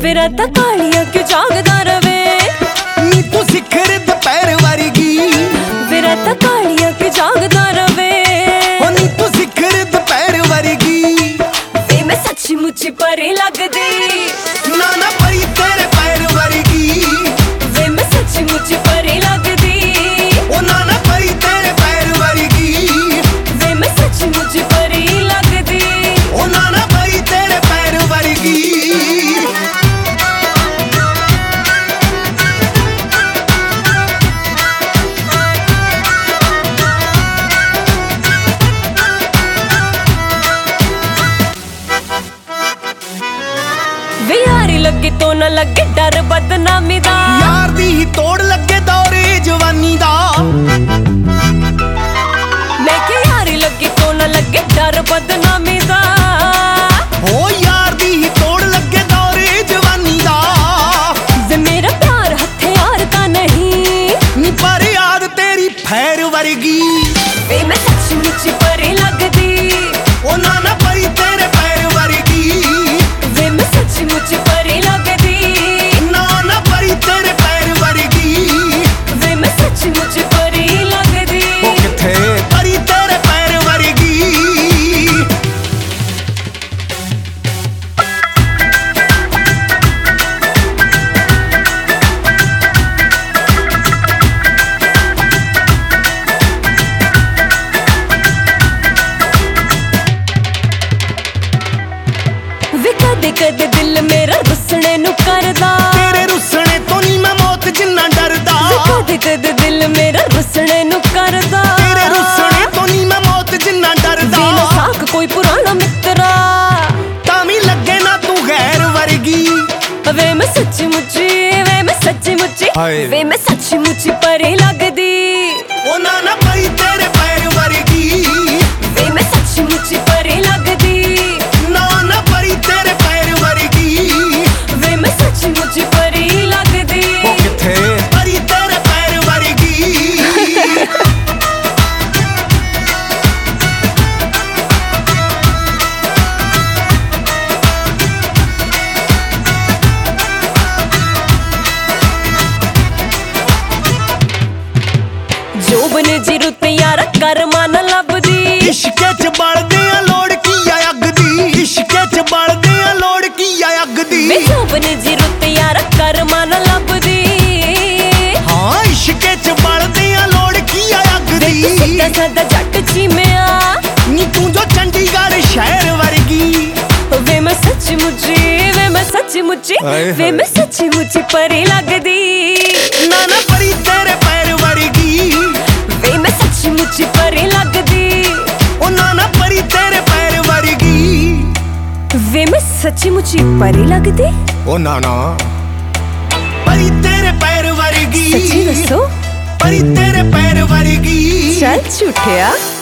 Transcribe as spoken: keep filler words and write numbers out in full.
ਵੇ ਰਾਤਾਂ ਕਾਲੀਆਂ ਕਿਉਂ ਜਾਗਦਾ ਰਵੇ ਨੀ ਤੂੰ ਸਿਖਰ ਦੁਪਹਿਰ ਵਰਗੀ ਵੇ ਰਾਤਾਂ ਕਾਲੀਆਂ ਕਿਉਂ ਜਾਗਦਾ ਰਵੇ ਹੋ ਨੀ ਤੂੰ ਸਿਖਰ ਦੁਪਹਿਰ ਵਰਗੀ ਵੇ ਮੈਂ ਸੱਚੀ ਮੁੱਚੀ ਪਰੀ ਲੱਗਦੀ ਨਾ ਨਾ ਪਰੀ ਤੇਰੇ ਪੈਰ ਵਰਗੀ ਵੇ ਮੈਂ ਸੱਚੀ ਮੁੱਚੀ ਪਰੀ ਲੱਗਦੀ ਉਹ ਨਾ ਨਾ ਪਰੀ ਤੇਰੇ ਪੈਰ ਵਰਗੀ ਵੇ ਮੈਂ ਸੱਚੀ ਮੁੱਚੀ ਪਰੀ ਲੱਗਦੀ ਉਹ ਨਾ ਨਾ ਪਰੀ ਤੇਰੇ ਪੈਰ ਵਰਗੀ ਵੇ ਯਾਰੀ ਲੱਗੇ ਤੋਂ ਨਾ ਲੱਗੇ ਡਰ ਬਦਨਾਮੀ ਦਾ ਯਾਰ ਦੀ ਹੀ ਤੋੜ ਲੱਗੇ ਦੌਰੇ ਜਵਾਨੀ ਦਾ ਮੈਂ ਕਿ ਯਾਰੀ ਲੱਗੇ ਤੋਂ ਨਾ ਲੱਗੇ ਡਰ ਬਦਨਾਮੀ ਦਾ ਹੋ ਯਾਰ ਦੀ ਹੀ ਤੋੜ ਲੱਗੇ ਦੌਰੇ ਜਵਾਨੀ ਦਾ ਵੇ ਮੇਰਾ ਪਿਆਰ ਹਥਿਆਰ ਤਾਂ ਨਹੀਂ ਨੀ ਪਰ ਯਾਦ ਤੇਰੀ ਫੈਰ ਵਰਗੀ ਵੇ ਮੈਂ ਸੱਚੀ ਮੁੱਚੀ ਪਰੀ ਲੱਗਦੀ ਉਹ ਨਾ ਨਾ ਪਰੀ ਤੇਰੇ ਪੈਰ ਵਰਗੀ ਵੇ ਮੈਂ ਸੱਚੀ ਮੁੱਚੀ ਪਰੀ ਲੱਗਦੀ ਨਾ ਨਾ ਪਰੀ ਤੇਰੇ ਪੈਰ ਵਰਗੀ ਵੇ ਮੈਂ ਸੱਚੀ ਮੁੱਚੀ ਪਰੀ ਲੱਗਦੀ ਉਹ ਕਿੱਥੇ ਪਰੀ ਤੇਰੇ ਪੈਰ ਵਰਗੀ ਵੇ ਕਦੇ ਕਦੇ ਦਿਲ ਮੇਰਾ ਰੁੱਸਣੇ ਨੂੰ ਕਰਦਾ ਤੇਰੇ ਰੁੱਸਣੇ ਤੋਂ ਨਹੀਂ ਮੈਂ ਮੌਤ ਜਿੰਨਾ ਡਰਦਾ ਵੇ ਕਦੇ ਕਦੇ ਦਿਲ ਮੇਰਾ ਰੁੱਸਣੇ ਨੂੰ ਕਰਦਾ ਤੇਰੇ ਰੁੱਸਣੇ ਤੋਂ ਨਹੀਂ ਮੈਂ ਮੌਤ ਜਿੰਨਾ ਡਰਦਾ ਵੇ ਨਾ ਸਾਖ ਕੋਈ ਪੁਰਾਣਾ ਮਿੱਤਰਾ ਤਾਂ ਵੀ ਲੱਗੇ ਨਾ ਤੂੰ ਗੈਰ ਵਰਗੀ ਵੇ ਮੈਂ ਸੱਚੀ ਮੁੱਚੀ ਵੇ ਮੈਂ ਸੱਚੀ ਮੁੱਚੀ ਹਾਏ। ਵੇ ਮੈਂ ਸੱਚੀ ਮੁੱਚੀ ਪਰੀ ਲੱਗਦੀ ਉਹ ਨਾ ਨਾ ਪਰੀ ਤੇਰੇ ਪੈਰ ਵਰਗੀ ਵੇ ਮੈਂ ਸੱਚੀ ਮੁੱਚੀ ਪਰੀ ਲੱਗਦੀ ਨਾ ਨਾ ਪਰੀ ਤੇਰੇ ਪੈਰ ਵਰਗੀ ਵੇ ਮੈਂ ਸੱਚੀ ਮੁੱਚੀ ਪਰੀ ਲੱਗਦੀ ਉਹ ਕਿੱਥੇ ਪਰੀ ਤੇਰੇ ਪੈਰ ਵਰਗੀ ਜੋਬਨ ਜੀ ਰੁੱਤ ਯਾਰ ਕਰਮਾਂ ਨਾ ਲੱਭਦੀ ਇਸ਼ਕੇ ਚ ਬਲਦੇ ਆ ਲੋੜ ਕੀ ਆ ਅੱਗ ਦੀ ਇਸ਼ਕੇ ਚ ਬਲਦੇ ਆ ਲੋੜ ਕੀ ਆ ਅੱਗ ਦੀ ਵੇ ਜੋਬਨ ਜੀ ਰੁੱਤ ਯਾਰ ਕਰਮਾਂ ਨਾ ਲੱਭਦੀ ਹਾਂ ਇਸ਼ਕੇ ਚ ਬਲਦੇ ਆ ਲੋੜ ਕੀ ਆ ਅੱਗ ਵੇ ਤੂੰ ਦੀ ਸਿੱਧਾ ਸਾਦਾ ਜੱਟ ਚੀਮਿਆ ਨੀ ਤੂੰ ਜੋ ਚੰਡੀਗੜ੍ਹ ਸ਼ਹਿਰ ਵਰਗੀ ਵੇ ਮੈਂ ਸੱਚੀ ਮੁੱਚੀ ਵੇ ਮੈਂ ਸੱਚੀ ਮੁੱਚੀ ਹਾਏ ਵੇ ਹਾਏ। ਮੈਂ ਸੱਚੀ ਮੁੱਚੀ ਪਰੀ ਲੱਗਦੀ ਨਾ ਨਾ ਪਰੀ ਤੇਰੇ ਪੈਰ ਵਰਗੀ ਵੇ ਮੈਂ ਸੱਚੀ ਮੁੱਚੀ ਪਰੀ ਲੱਗਦੀ ਉਹ ਨਾ ਨਾ ਪਰੀ ਤੇਰੇ ਪੈਰ ਵਰਗੀ ਵੇ ਮੈਂ ਸੱਚੀ ਮੁੱਚੀ ਪਰੀ ਲੱਗਦੀ ਉਹ ਨਾ ਨਾ ਪਰੀ ਤੇਰੇ ਪੈਰ ਵਰਗੀ ਸੱਚੀ ਦੱਸੋ ਪਰੀ ਤੇਰੇ ਪੈਰ ਵਰਗੀ ਚੱਲ ਝੂਠਿਆ